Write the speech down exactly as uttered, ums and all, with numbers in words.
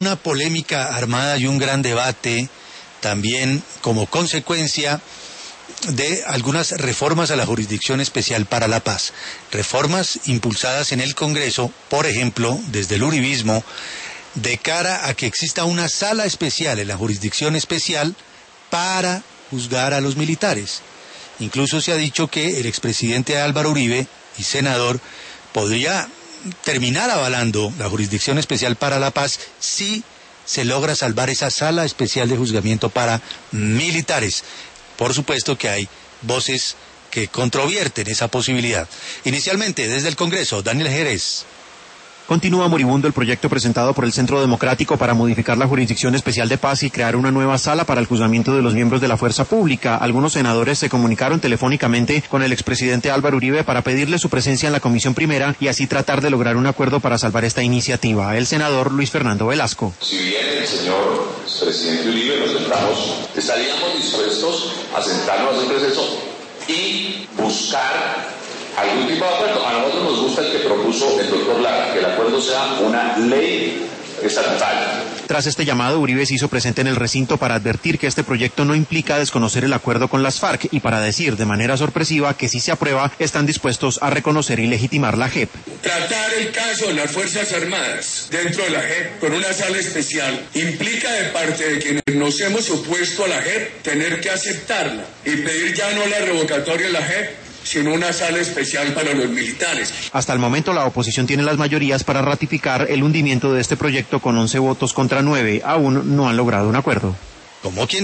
Una polémica armada y un gran debate también como consecuencia de algunas reformas a la Jurisdicción Especial para la Paz. Reformas impulsadas en el Congreso, por ejemplo, desde el uribismo, de cara a que exista una sala especial en la Jurisdicción Especial para juzgar a los militares. Incluso se ha dicho que el expresidente Álvaro Uribe y senador podría terminar avalando la Jurisdicción Especial para la Paz si se logra salvar esa sala especial de juzgamiento para militares. Por supuesto que hay voces que controvierten esa posibilidad. Inicialmente, desde el Congreso, Daniel Jerez. Continúa moribundo el proyecto presentado por el Centro Democrático para modificar la Jurisdicción Especial de Paz y crear una nueva sala para el juzgamiento de los miembros de la Fuerza Pública. Algunos senadores se comunicaron telefónicamente con el expresidente Álvaro Uribe para pedirle su presencia en la Comisión Primera y así tratar de lograr un acuerdo para salvar esta iniciativa. El senador Luis Fernando Velasco. Si bien el señor presidente Uribe nos sentamos, estaríamos dispuestos a sentarnos en proceso y buscar algún tipo de acuerdo. A nosotros nos gusta el que propuso el doctor Lara, que el acuerdo sea una ley estatal. Tras este llamado, Uribe se hizo presente en el recinto para advertir que este proyecto no implica desconocer el acuerdo con las FARC y para decir de manera sorpresiva que si se aprueba están dispuestos a reconocer y legitimar la J E P. Tratar el caso de las Fuerzas Armadas dentro de la J E P con una sala especial implica de parte de quienes nos hemos opuesto a la J E P tener que aceptarla y pedir ya no la revocatoria de la J E P, sino una sala especial para los militares. Hasta el momento la oposición tiene las mayorías para ratificar el hundimiento de este proyecto con once votos contra nueve. Aún no han logrado un acuerdo. Como quien